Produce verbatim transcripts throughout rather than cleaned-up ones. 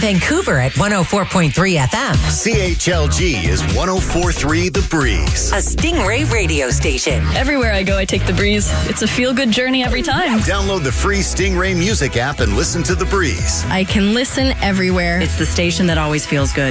Vancouver at one oh four point three F M. C H L G is one oh four point three The Breeze. A Stingray radio station. Everywhere I go, I take The Breeze. It's a feel-good journey every time. Download the free Stingray music app and listen to The Breeze. I can listen everywhere. It's the station that always feels good.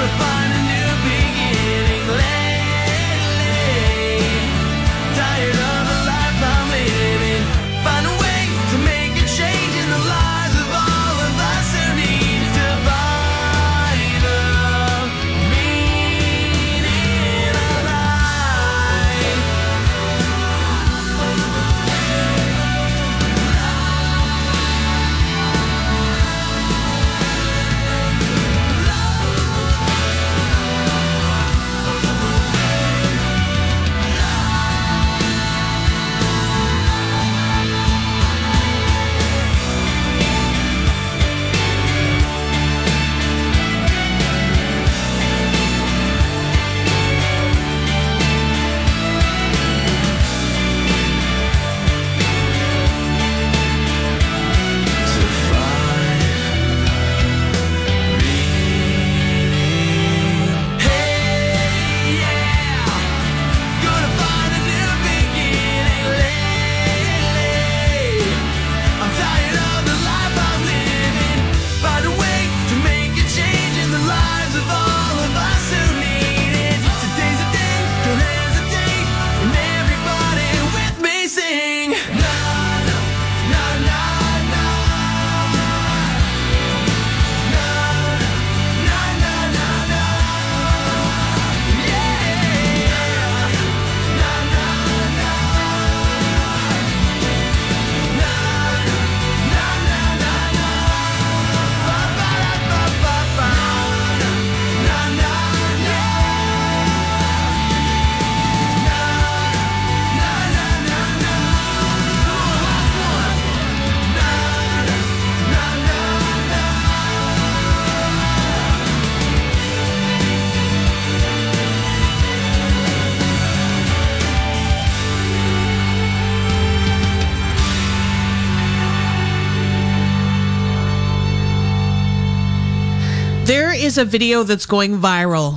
There is a video that's going viral,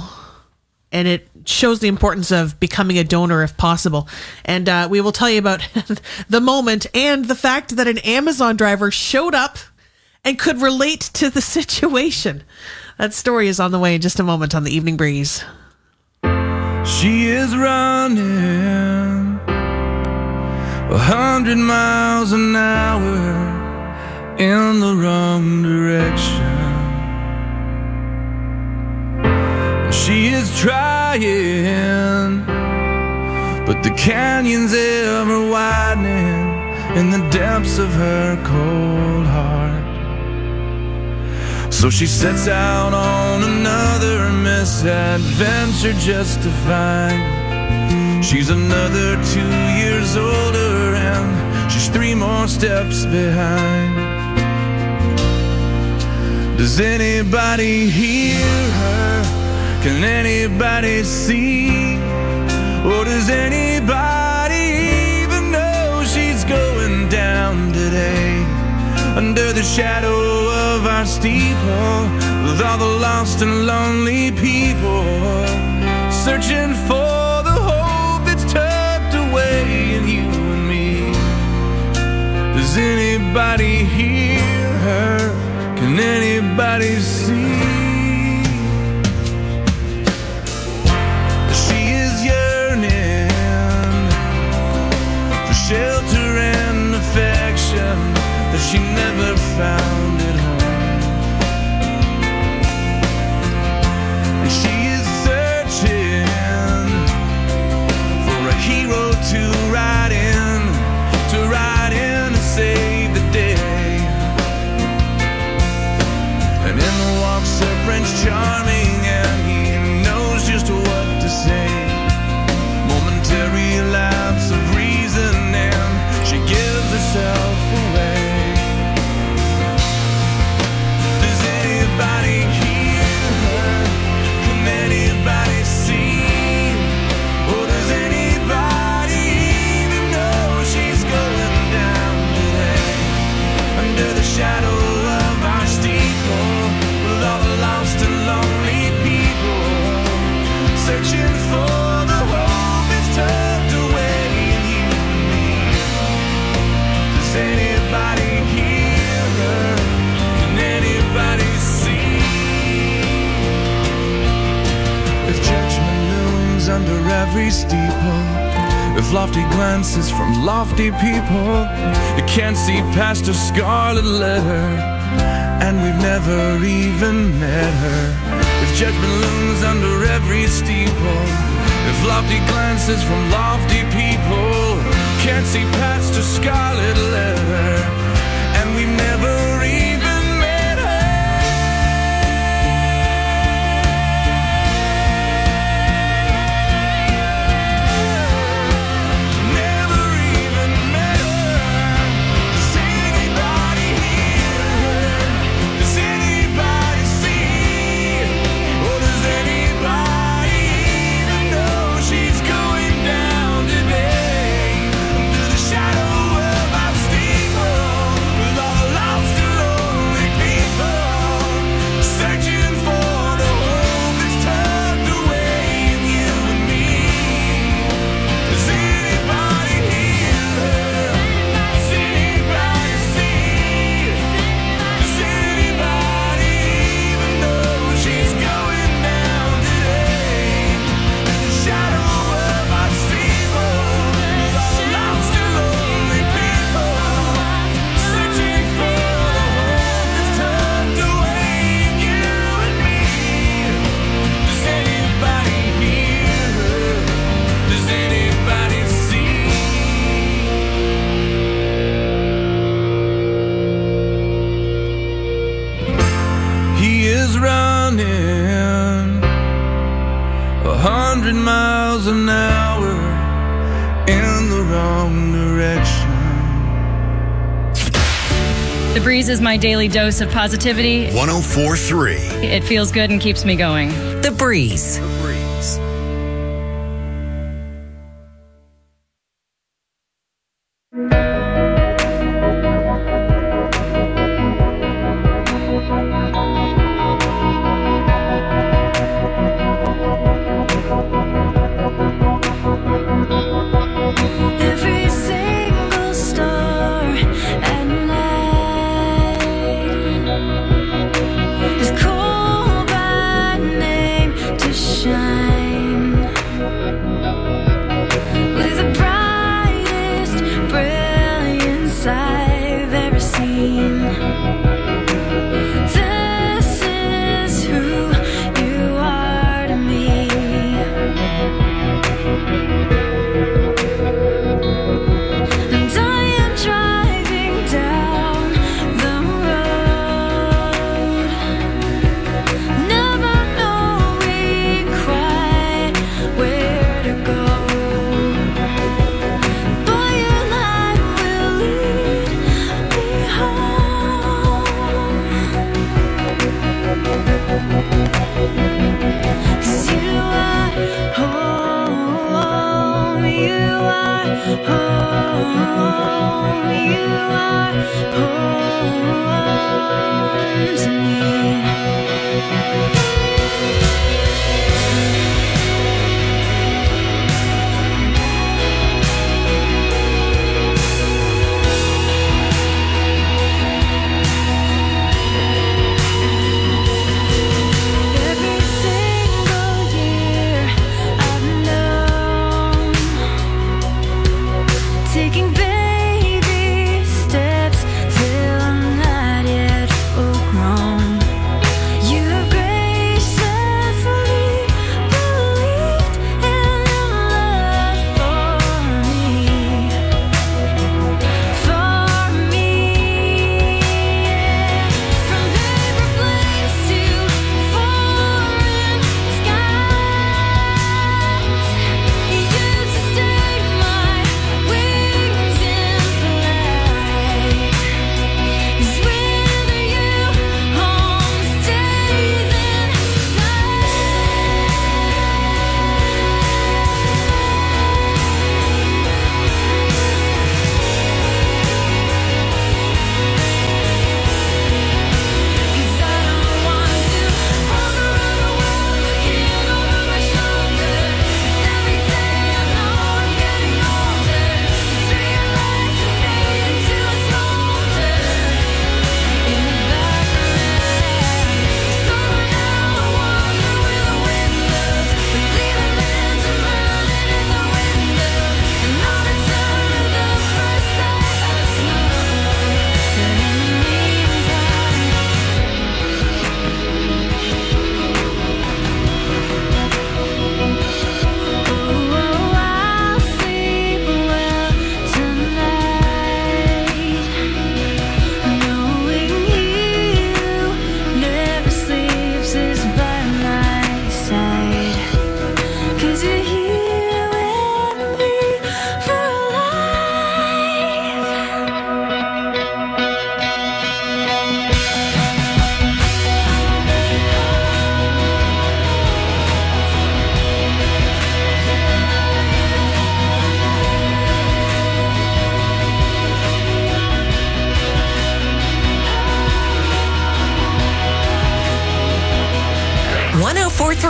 and it shows the importance of becoming a donor if possible. And uh, we will tell you about the moment and the fact that an Amazon driver showed up and could relate to the situation. That story is on the way in just a moment on the Evening Breeze. She is running a hundred miles an hour in the wrong direction. She is trying, but the canyon's ever widening in the depths of her cold heart. So she sets out on another misadventure just to find she's another two years older and she's three more steps behind. Does anybody hear her? Can anybody see? Or does anybody even know she's going down today? Under the shadow of our steeple, with all the lost and lonely people, searching for the hope that's tucked away in you and me. Does anybody hear her? Can anybody see? Shelter and affection that she never found at home. And she is searching for a hero to ride in, to ride in to save the day. And in the every steeple, with lofty glances from lofty people. You can't see past her scarlet letter, and we've never even met her. If judgment looms under every steeple, if lofty glances from lofty people, can't see past her scarlet letter, and we've never even met her. Never even met her. Does anybody hear her? Does anybody see? Or does anybody even know she's going down today? Under the shadow of our steeple, with all the lost and lonely people, searching for the hope that's tucked away in you and me. Does anybody hear her? Does anybody see? Does anybody even know she's going down today? In the shadow of our steeple, with all the lost and lonely people, searching for the hope that's tucked away in you and me. Does anybody hear her? Does anybody see? He is running a hundred miles an hour in the wrong direction. The Breeze is my daily dose of positivity. one oh four point three. It feels good and keeps me going. The Breeze. Every single star at night is called by name to shine.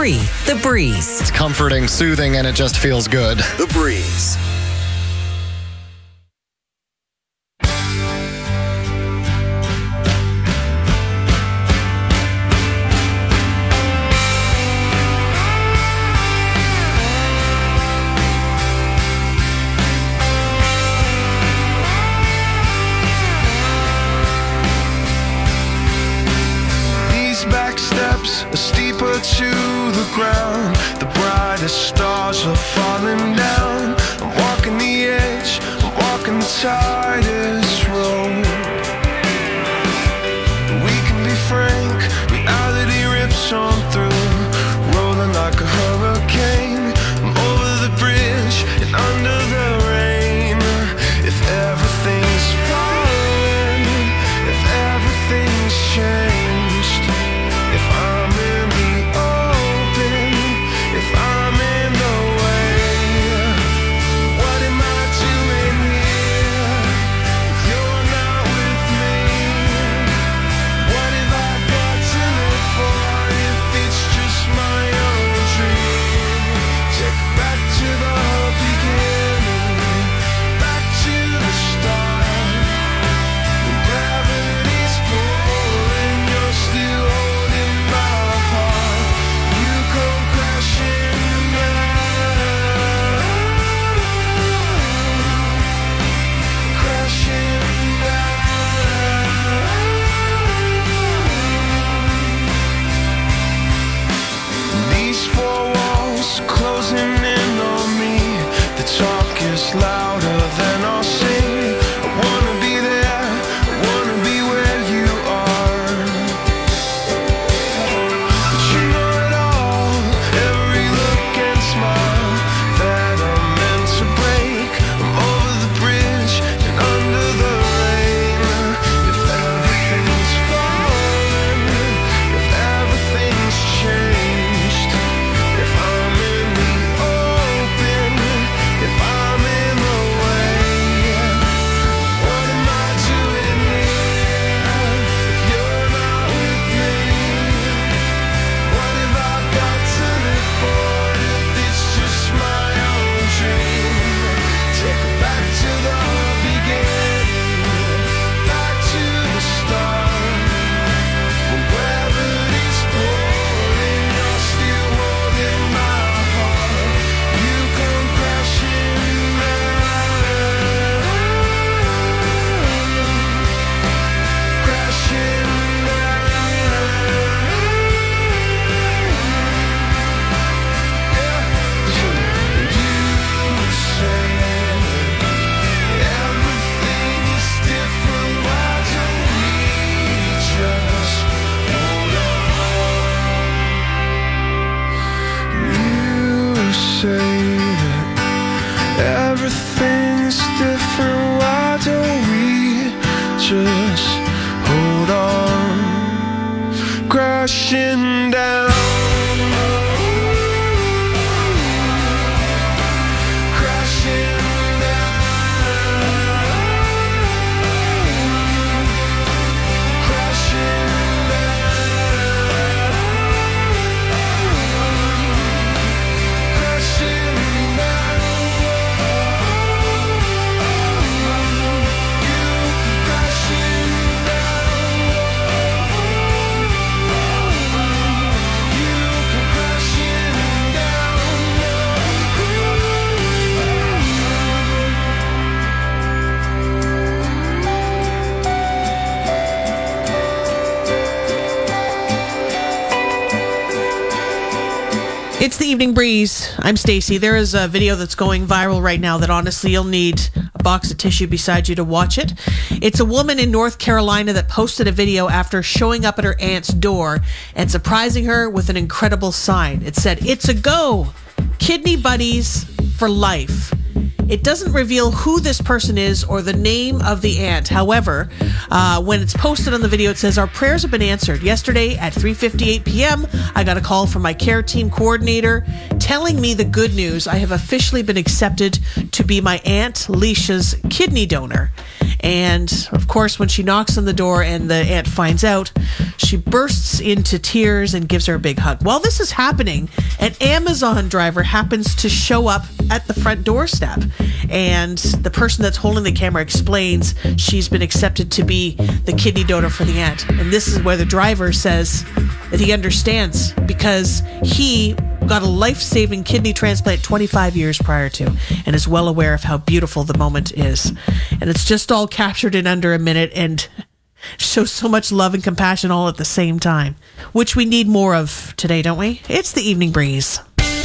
three, The Breeze. It's comforting, soothing, and it just feels good. The Breeze. Are steeper to the ground. The brightest stars are falling down. I'm walking the edge, I'm walking the tightest road. We can be frank, reality rips on through, rolling like a hurricane. I'm over the bridge and under the rain. If everything's falling, if everything's changed, if I'm in the open, if I'm in the way, what am I doing here if you're not with me? What have I got to live for if it's just my own dream? Take it back to the beginning, back to the start. When gravity's pulling, you're still holding my heart. You come crashing down, crashing down. These four walls closing in on me. The talk is louder than I'll sing. I wanna be there, I wanna be where you are. But you know it all, every look and smile that I'm meant to break. I'm over the bridge and under the rain. If everything's falling, if everything's changed, if I'm in the open, if I'm in the way, what am I doing here if you're not with me? What have I got to live for if it's just my own dream? Take it back to the beginning, back to the start. When gravity's pulling, you're still holding my heart. You come crashing down, crashing down. You say everything is different. Why don't we just hold on? You say that everything's different. Why don't we just hold on? Crashing down, crashing down, crashing down, crashing down. You crashing It's the Evening Breeze. I'm Stacey. There is a video that's going viral right now that honestly you'll need a box of tissue beside you to watch it. It's a woman in North Carolina that posted a video after showing up at her aunt's door and surprising her with an incredible sign. It said, "It's a go! Kidney buddies for life." It doesn't reveal who this person is or the name of the aunt. However, uh, when it's posted on the video, it says, "Our prayers have been answered. Yesterday at three fifty-eight p.m., I got a call from my care team coordinator telling me the good news. I have officially been accepted to be my Aunt Leisha's kidney donor. And of course, when she knocks on the door and the aunt finds out, she bursts into tears and gives her a big hug. While this is happening, an Amazon driver happens to show up at the front doorstep. And the person that's holding the camera explains she's been accepted to be the kidney donor for the aunt. And this is where the driver says that he understands because he got a life-saving kidney transplant twenty-five years prior to and is well aware of how beautiful the moment is. And it's just all captured in under a minute and shows so much love and compassion all at the same time, which we need more of today, don't we? It's the Evening Breeze.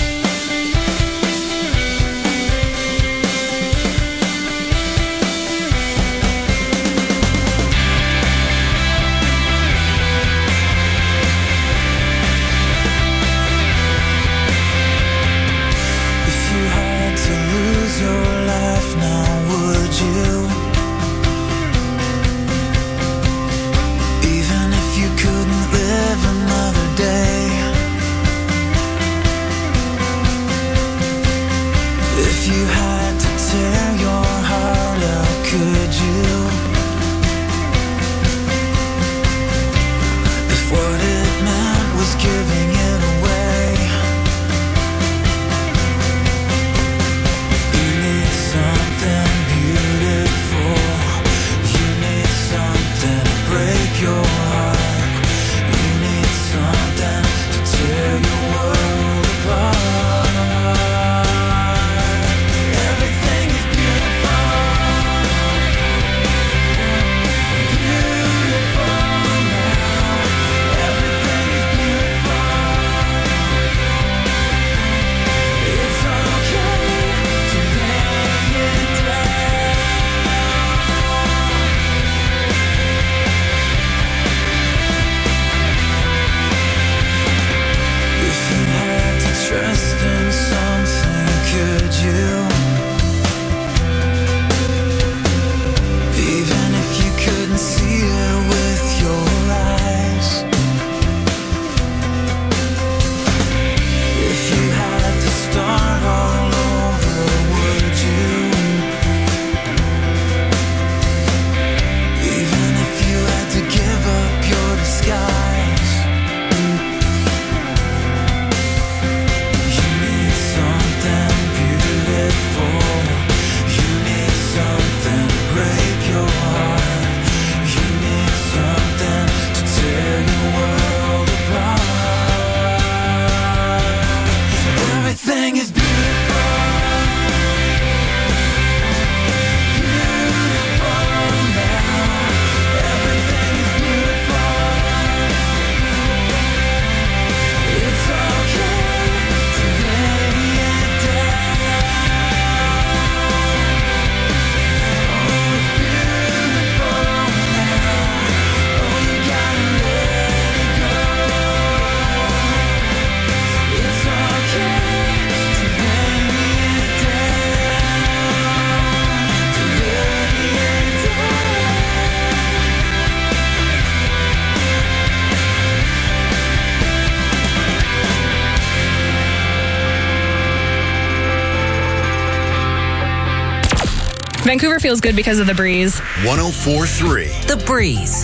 Vancouver feels good because of the breeze. one oh four point three The Breeze.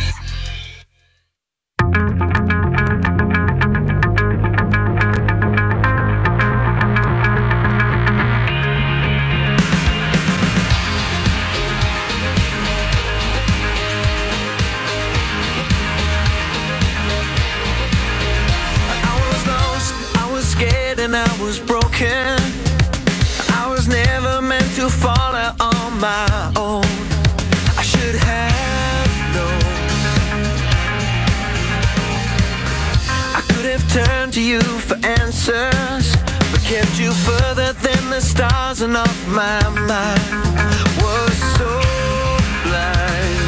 I was lost, I was scared, and I was broken. I was never meant to fall out on my own. I should have known. I could have turned to you for answers, but kept you further than the stars, and off my mind was so blind.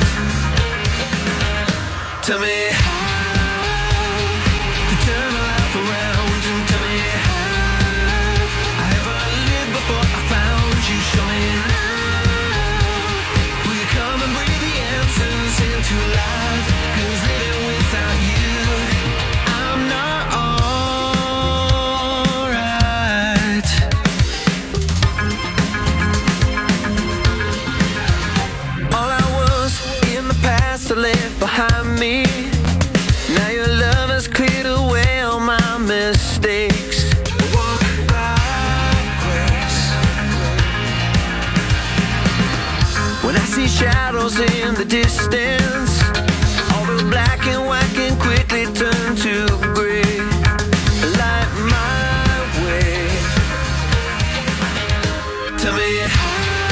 Tell me how to turn my life around, and tell me how I ever lived before I found you. Show me now. Will you come and bring the answers into life? 'Cause living without you, I'm not alright. shadows in the distance. All the black and white can quickly turn to gray. Light my way. Tell me how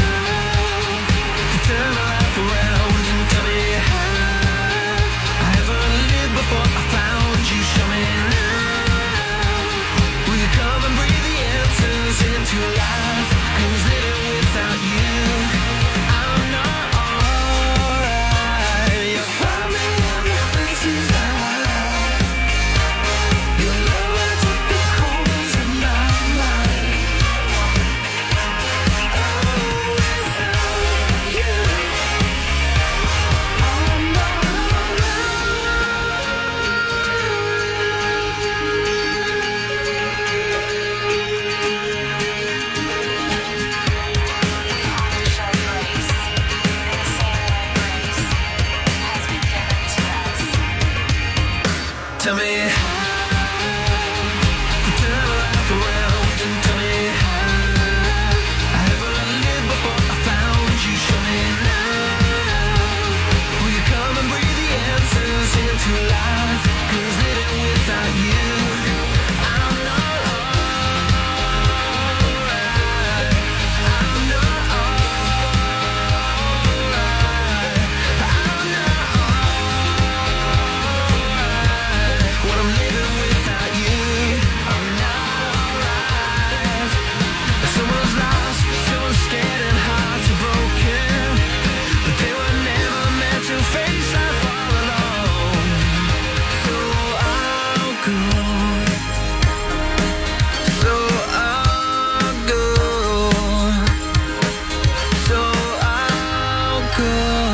to turn my life around. Tell me how I haven't lived before I found you. Show me now. Will you come and breathe the answers into life? 'Cause living without you, I'm not alright. You find me in the places I hide. Your love lights up the corners of my mind. Oh, without you, I'm not tell me how to turn my life around, and tell me how I haven't lived before I found you. Show me now. Will you come and breathe the answers into life? 'Cause living without you, I'm not alright. I'm not alright. I'm not alright. When I'm living without you, I'm not alright. Someone's lost, someone's scared and heartbroken, but they were never meant to face life all alone. So I'll go. So I'll go. So I'll go.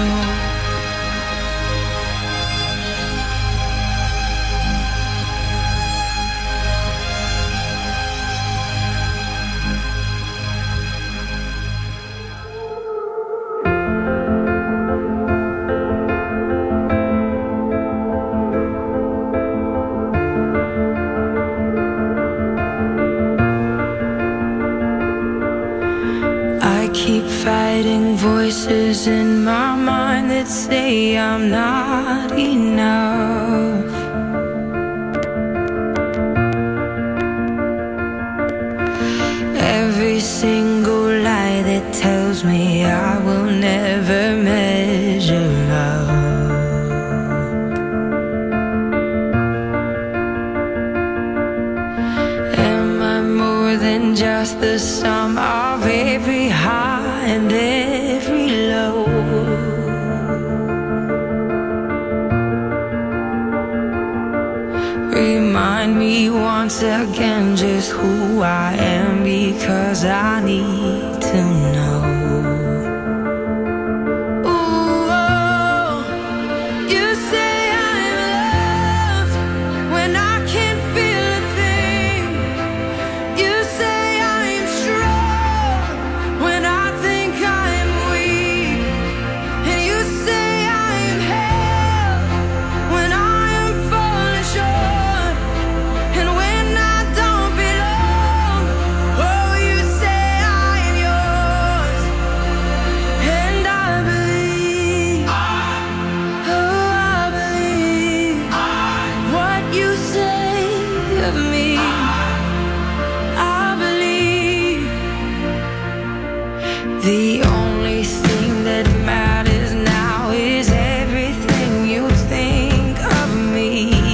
I keep fighting voices in my mind that say I'm not enough. Every single lie that tells me I will never measure up. Am I more than just the sum of every high and every low? Remind me once again just who I am, because I need to know. Ooh, oh, you say I'm loved when I can't feel a thing. You say I'm strong when I think I'm weak. And you say I'm held when I am falling short. And when I don't belong, oh, you say I am yours. And I believe, oh, I believe what you say of me. I believe the only thing that matters now is everything you think of me.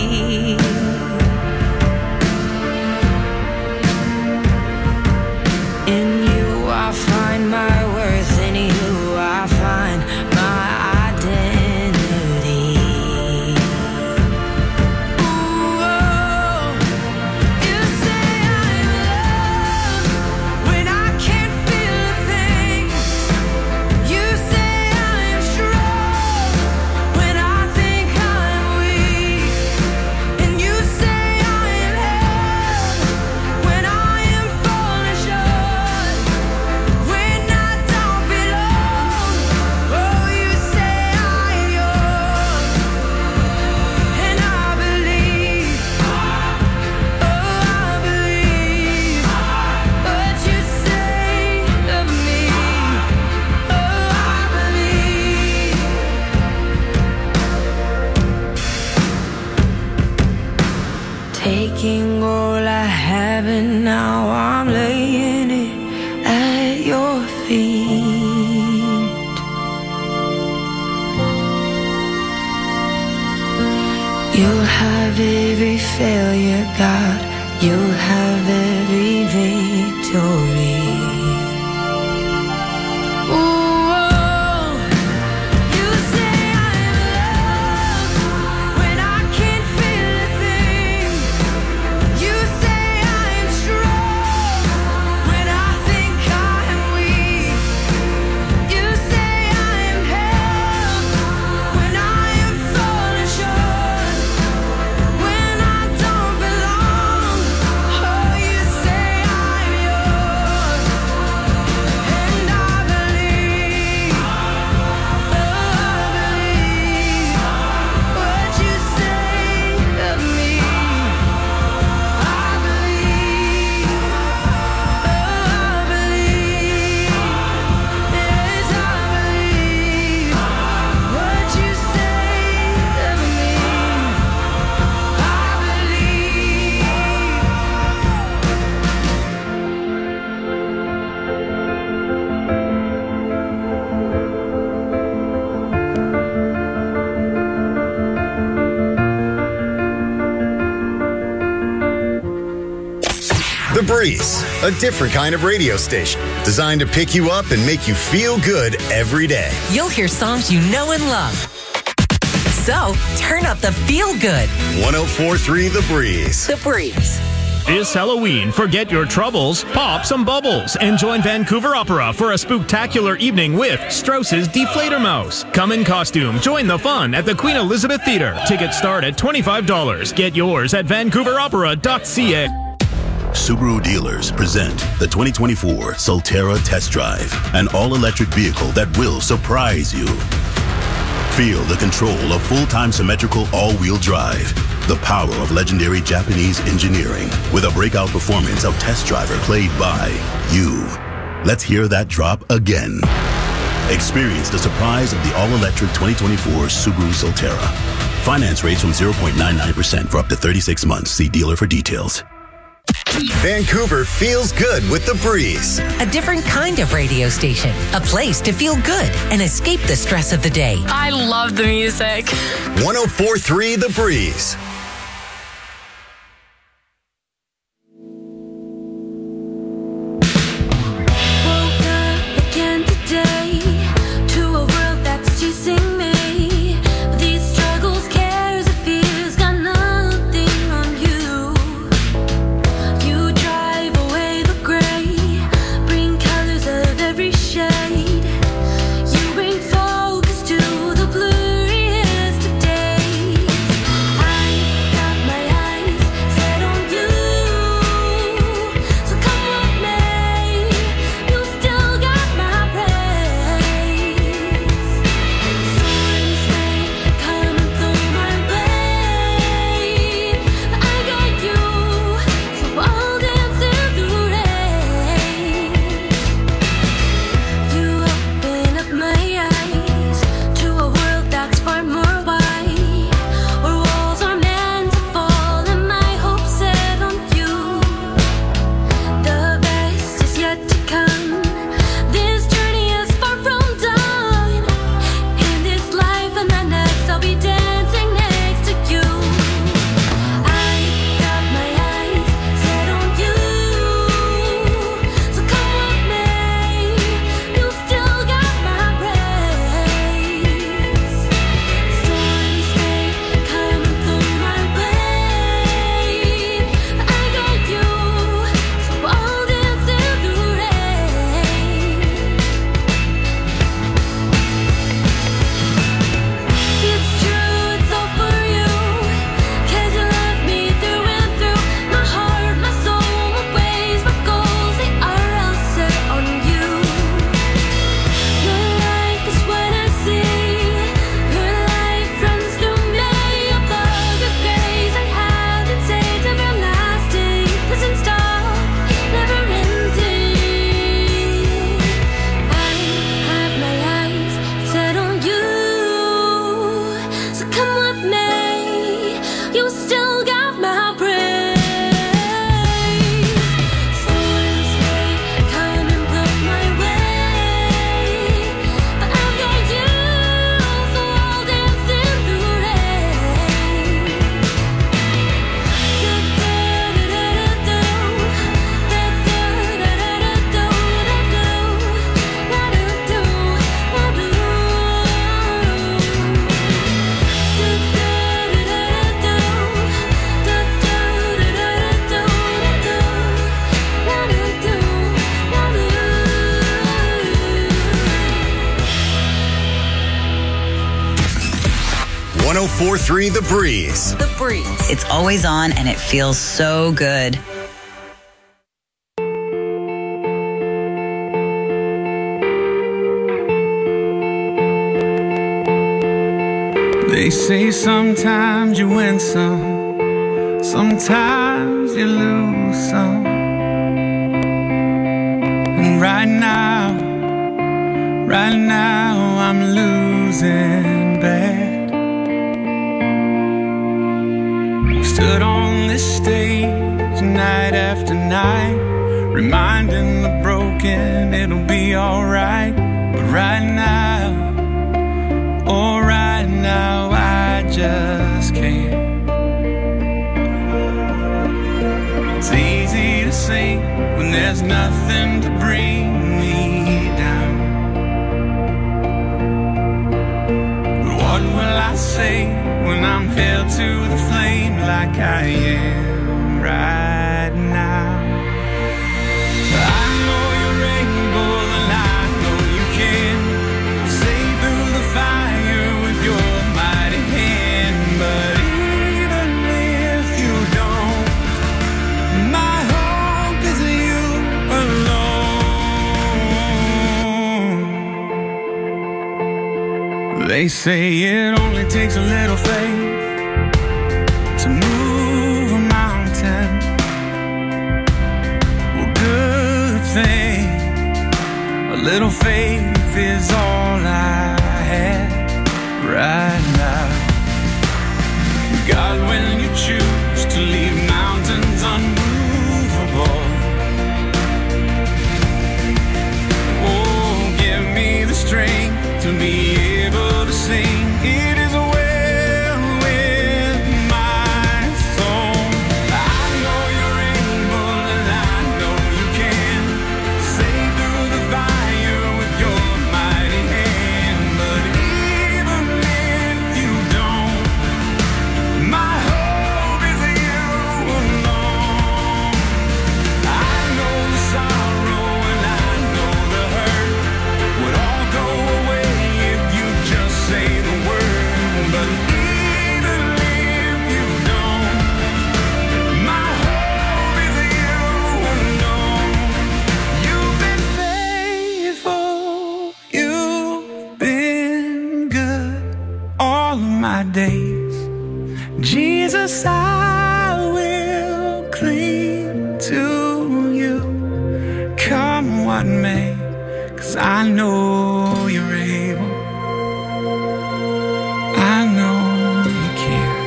In you I find my worth, in you I find my identity. Ooh, oh, you say I'm loved when I can't feel a thing. now I'm laying it at your feet. You'll have every failure, God. You'll have every victory. The Breeze, a different kind of radio station designed to pick you up and make you feel good every day. You'll hear songs you know and love. So, turn up the feel good. one oh four point three The Breeze. The Breeze. This Halloween, forget your troubles, pop some bubbles, and join Vancouver Opera for a spooktacular evening with Strauss's Deflator Mouse. Come in costume, join the fun at the Queen Elizabeth Theatre. Tickets start at twenty-five dollars. Get yours at vancouver opera dot c a. Subaru dealers present the twenty twenty-four Solterra Test Drive, an all-electric vehicle that will surprise you. Feel the control of full-time symmetrical all-wheel drive, the power of legendary Japanese engineering, with a breakout performance of Test Driver played by you. Let's hear that drop again. Experience the surprise of the all-electric twenty twenty-four Subaru Solterra. Finance rates from zero point nine nine percent for up to thirty-six months. See dealer for details. Vancouver feels good with The Breeze. A different kind of radio station. A place to feel good and escape the stress of the day. I love the music. one oh four point three The Breeze. I oh four point three The Breeze. The Breeze. It's always on and it feels so good. They say sometimes you win some, sometimes you lose some. And right now, right now I'm losing bad. I've stood on this stage night after night, reminding the broken it'll be alright. But right now, oh right now I just can't. It's easy to sing when there's nothing to bring me down. But what will I say when I'm held to the flame like I am right now? I know you're able and I know you can save through the fire with your mighty hand. But even if you don't, my hope is you alone. They say it only takes a little faith to move a mountain. Well, good thing, a little faith is all I have right now. God, when you choose to leave mountains unmovable, oh, give me the strength to be able to sing. It is well with my soul. I know you're able and I know you can save through the fire with your mighty hand. But even if you don't, my hope is you alone. I know the sorrow and I know the hurt would all go away if you just say the word. But even if you don't, my hope is you alone. You've been faithful, you've been good all of my days. Jesus, I will cling to you, come what may, 'cause I know you're able, I know you can.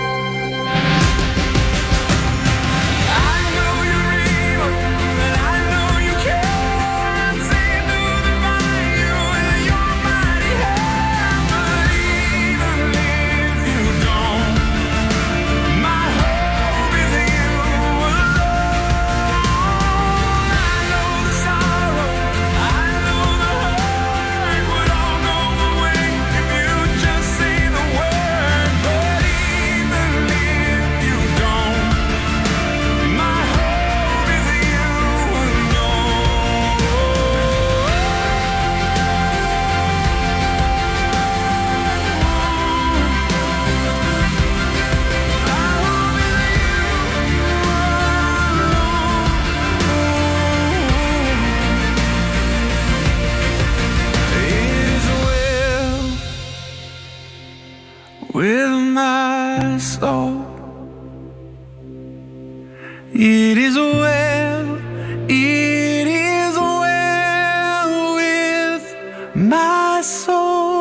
I know you're able, and I know you can save through the fire with your mighty hand. But even if you don't, my hope is you alone. I know the sorrow, I know the hurt would all go away if you just say the word. But even if you don't, my hope is you It is well with my soul. It is well, it is well with my soul.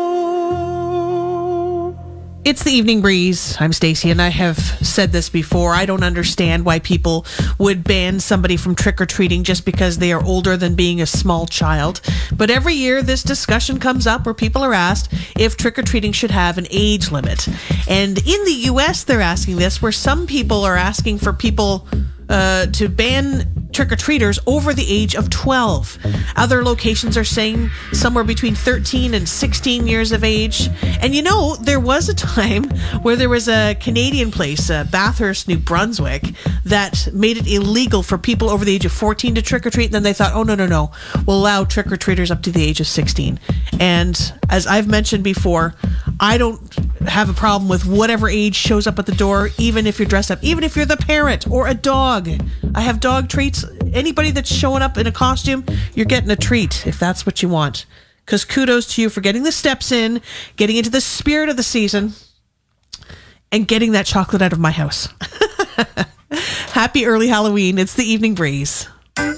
It's the Evening Breeze. I'm Stacey, and I have said this before. I don't understand why people would ban somebody from trick-or-treating just because they are older than being a small child. But every year, this discussion comes up where people are asked if trick-or-treating should have an age limit. And in the U S, they're asking this, where some people are asking for people uh, to ban trick-or-treaters over the age of twelve. Other locations are saying somewhere between thirteen and sixteen years of age. And you know, there was a time where there was a Canadian place, uh, Bathurst, New Brunswick, that made it illegal for people over the age of fourteen to trick-or-treat. And then they thought, oh, no, no, no, we'll allow trick-or-treaters up to the age of sixteen. And as I've mentioned before, I don't have a problem with whatever age shows up at the door, even if you're dressed up, even if you're the parent or a dog. I have dog treats. Anybody that's showing up in a costume, you're getting a treat if that's what you want. Because kudos to you for getting the steps in, getting into the spirit of the season, and getting that chocolate out of my house. Happy early Halloween. It's the Evening Breeze.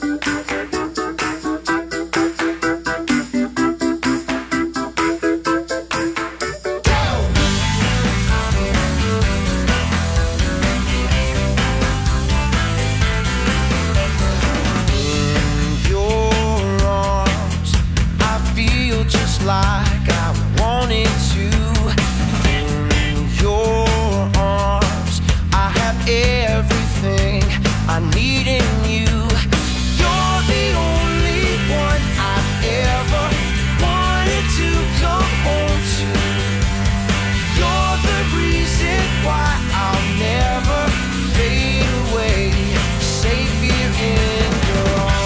Like I wanted to. In your arms, I have everything I need in you. You're the only one I've ever wanted to come home to. You're the reason why I'll never fade away. Safe here in your arms.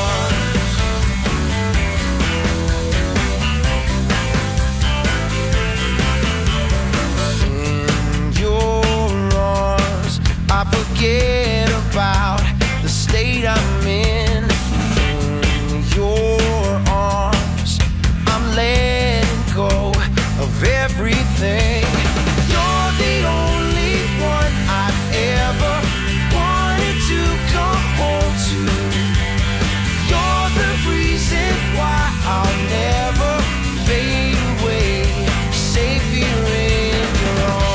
I forget about the state I'm in. In your arms, I'm letting go of everything. You're the only one I've ever wanted to come home to. You're the reason why I'll never fade away. Safe here in your arms.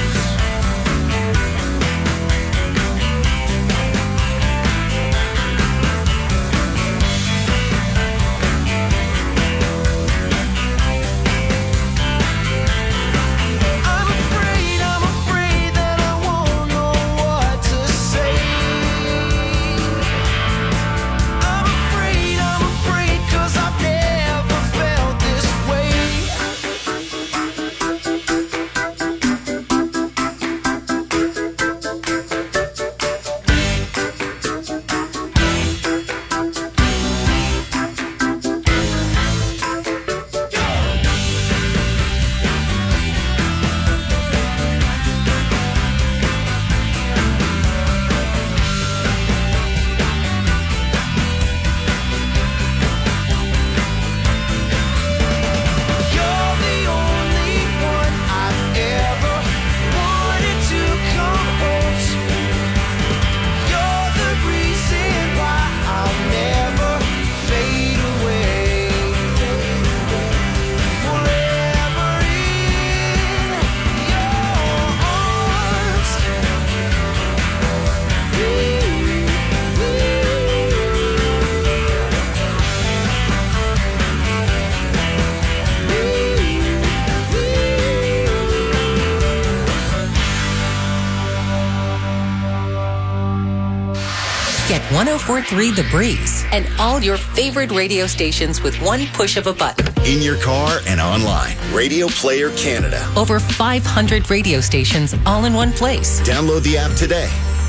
one oh four point three The Breeze and all your favorite radio stations with one push of a button. In your car and online. Radio Player Canada. Over five hundred radio stations all in one place. Download the app today.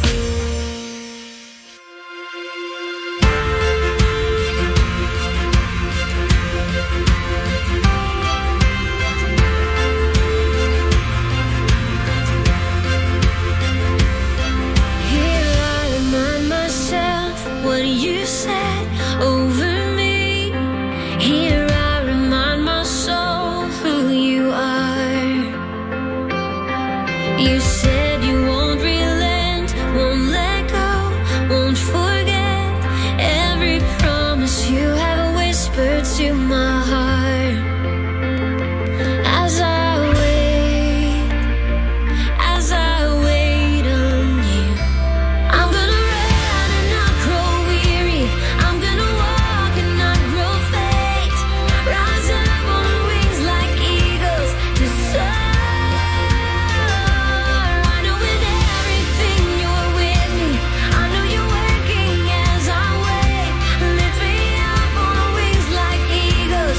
You said you won't relent, won't let go, won't forget every promise you have whispered to my heart. As I wait, as I wait on you, I'm gonna run and not grow weary. I'm gonna walk and not grow faint. Rise up on wings like eagles to soar. Eagles.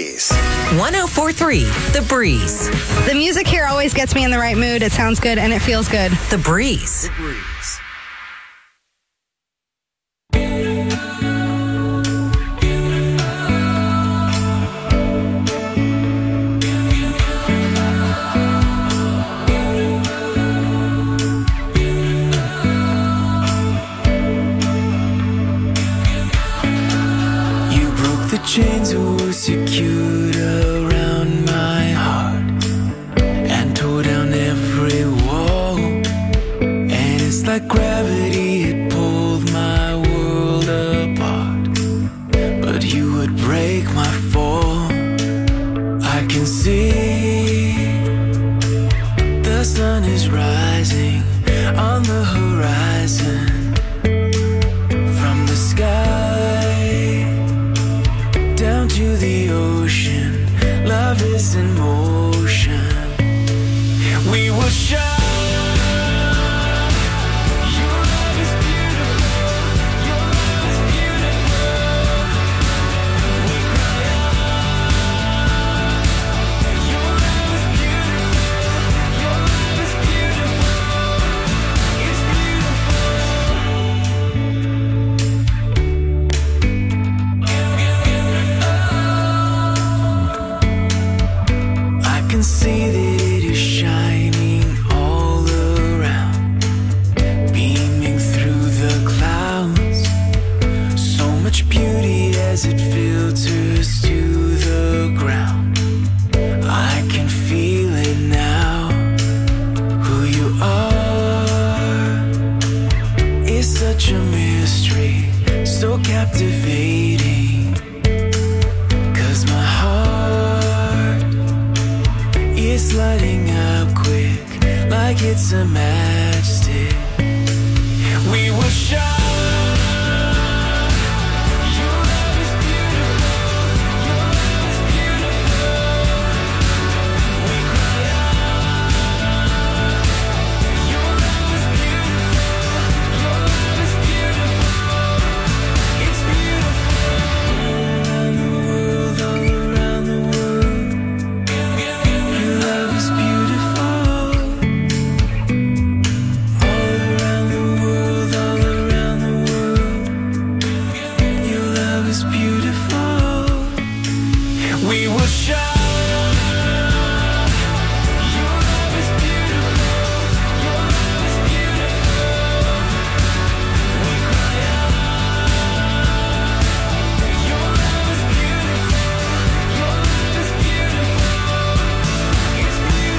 Breeze. one oh four point three The Breeze. The music here always gets me in the right mood. It sounds good and it feels good. The Breeze. The Breeze. Chains were secured around my heart and tore down every wall. And it's like gravity had pulled my world apart, but you would break my fall. I can see the sun is rising on the horizon from the sky down to the ocean. Love is in motion. We will shine. Your love is beautiful. Your love is beautiful. We cry out. Your love is beautiful. Your love is beautiful. It's I can see that it is shining all around, beaming through the clouds. So much beauty as it filters to the ground. I can feel it now. Who you are is such a mystery, so captivating. 'Cause my heart is lighting up quick, like it's a matchstick. We will shine. Your love is beautiful. Your love is beautiful. We cry out. Your love is beautiful. Your love is beautiful. It's beautiful. All around the world, all around the world. Your love is beautiful. All around the world, all around the world. Your love is beautiful. We will shine. Your love is beautiful. Your love is beautiful. We cry out. Your love is beautiful. Your love is beautiful. It's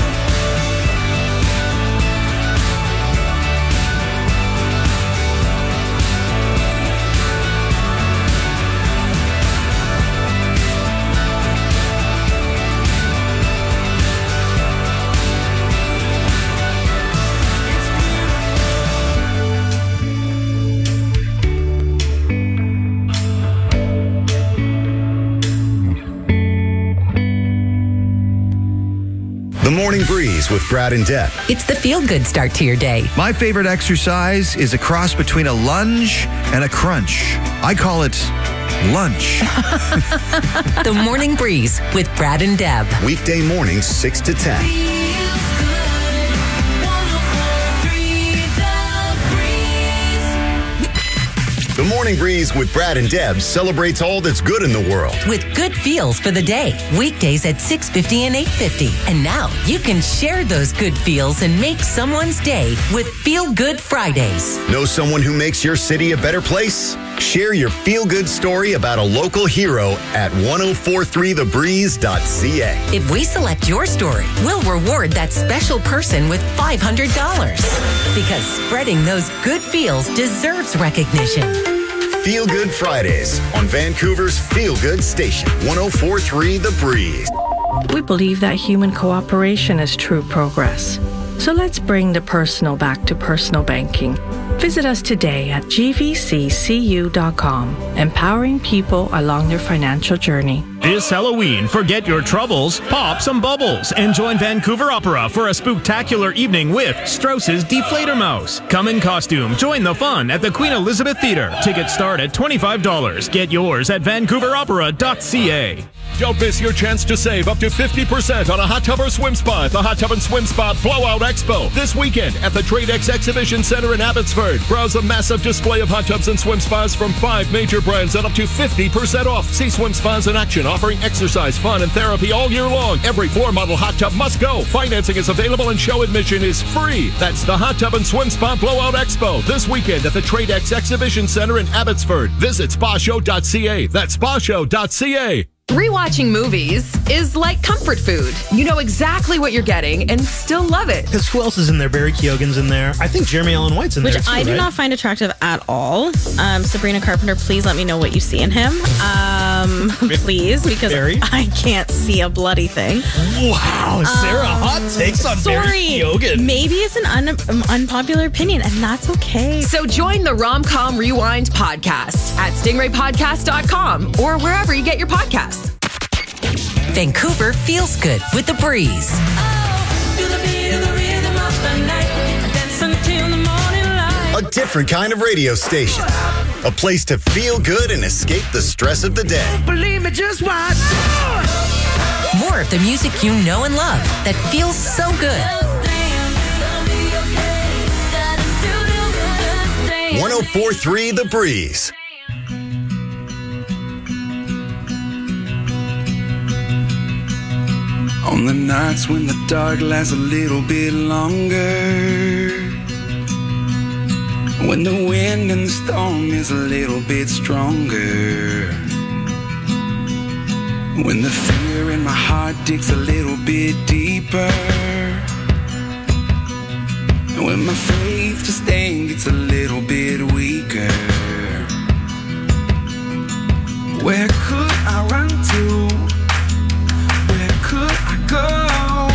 The Morning Breeze with Brad and Deb. It's the feel-good start to your day. My favorite exercise is a cross between a lunge and a crunch. I call it lunch. The Morning Breeze with Brad and Deb. Weekday mornings, six to ten. The Morning Breeze with Brad and Deb celebrates all that's good in the world. With good feels for the day. Weekdays at six fifty and eight fifty. And now you can share those good feels and make someone's day with Feel Good Fridays. Know someone who makes your city a better place? Share your feel-good story about a local hero at ten forty-three the breeze dot c a. If we select your story, we'll reward that special person with five hundred dollars. Because spreading those good feels deserves recognition. Feel Good Fridays on Vancouver's Feel Good Station, ten forty-three The Breeze. We believe that human cooperation is true progress. So let's bring the personal back to personal banking. Visit us today at g v c c u dot com, empowering people along their financial journey. This Halloween, forget your troubles, pop some bubbles, and join Vancouver Opera for a spooktacular evening with Strauss's Deflator Mouse. Come in costume, join the fun at the Queen Elizabeth Theatre. Tickets start at twenty-five dollars. Get yours at vancouver opera dot c a. Don't miss your chance to save up to fifty percent on a hot tub or swim spa at the Hot Tub and Swim Spa Blowout Expo this weekend at the TradeX Exhibition Center in Abbotsford. Browse a massive display of hot tubs and swim spas from five major brands at up to fifty percent off. See swim spas in action, offering exercise, fun, and therapy all year long. Every floor model hot tub must go. Financing is available and show admission is free. That's the Hot Tub and Swim Spa Blowout Expo this weekend at the TradeX Exhibition Center in Abbotsford. Visit spa show dot c a. That's spa show dot c a. Rewatching movies is like comfort food. You know exactly what you're getting and still love it. Because who else is in there? Barry Keoghan's in there. I think Jeremy Allen White's in Which there too, I do right? not find attractive at all. Um, Sabrina Carpenter, please let me know what you see in him. Um, please, because Barry? I can't see a bloody thing. Wow, Sarah, Um, hot takes on sorry. Barry Keoghan. Maybe it's an un- um, unpopular opinion, and that's okay. So join the Rom-Com Rewind podcast at stingray podcast dot com or wherever you get your podcasts. Vancouver feels good with The Breeze. A different kind of radio station. A place to feel good and escape the stress of the day. Believe me, just watch. More of the music you know and love that feels so good. one oh four point three The Breeze. On the nights when the dark lasts a little bit longer, when the wind and the storm is a little bit stronger, when the fear in my heart digs a little bit deeper, and when my faith to stand gets a little bit weaker, where could I run to? Where could I go?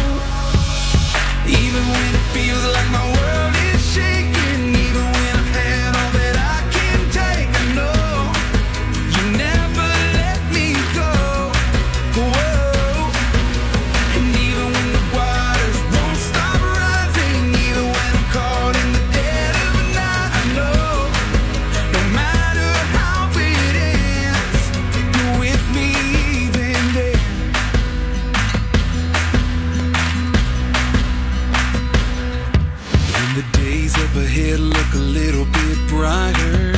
Even when it feels like my world is shaking, even when I've had all that I can take, I know you never let me go. Whoa. And even when the waters won't stop rising, even when I'm caught in the dead of the night, I know no matter how it ends, you're with me even then. The days up ahead look a little bit brighter,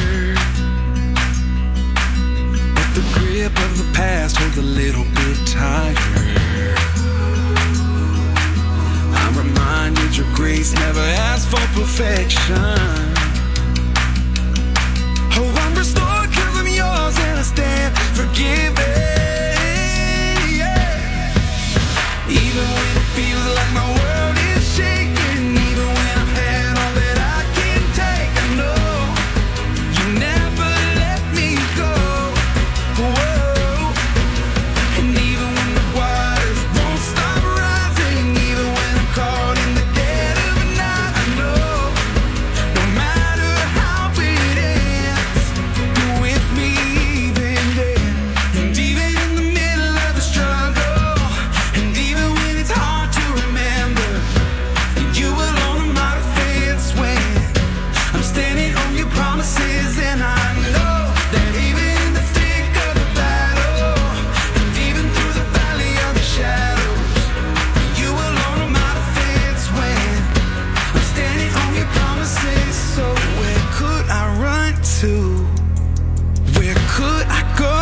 but the grip of the past holds a little bit tighter. I'm reminded your grace never asked for perfection. Oh, I'm restored because I'm yours and I stand forgiven. Yeah. Even when it feels like my world is shaking, even when I've had all that I can take, I know you never let me go. Whoa. And even when the waters won't stop rising, even when I'm caught in the dead of the night, I know no matter how it ends, you're with me even then. And even in the middle of the struggle, and even when it's hard to remember, you alone are my defense when I'm standing on your promises, and I know that even in the thick of the battle, and even through the valley of the shadows, you alone are my defense when I'm standing on your promises. So where could I run to? Where could I go?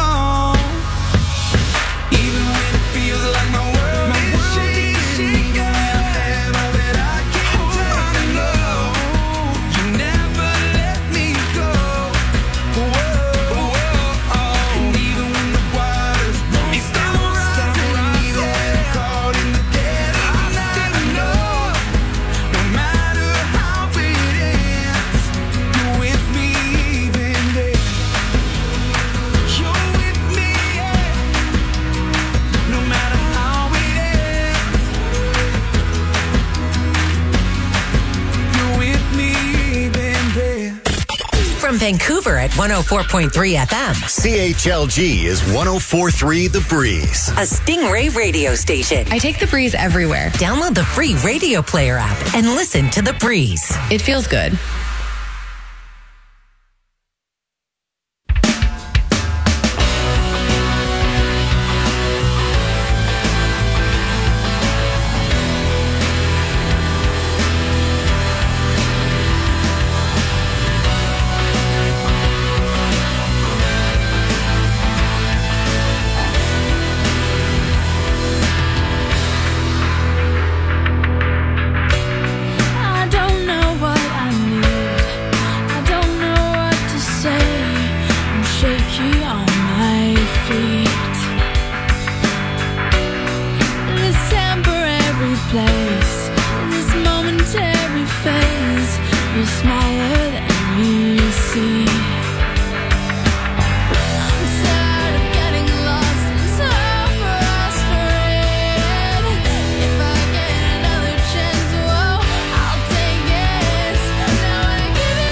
Even when it feels like my world is shaking, even when I've had all that I can take, I know you never let me go. Whoa, whoa, and even when the waters won't stop rising, even when I'm caught in the dead of the night, I know no matter how it ends, you're with me even then. You're with me, yeah. No matter how it ends, you're with me even then. From Vancouver at one oh four point three F M. C H L G is one oh four point three The Breeze. A Stingray radio station. I take The Breeze everywhere. Download the free Radio Player app and listen to The Breeze. It feels good. small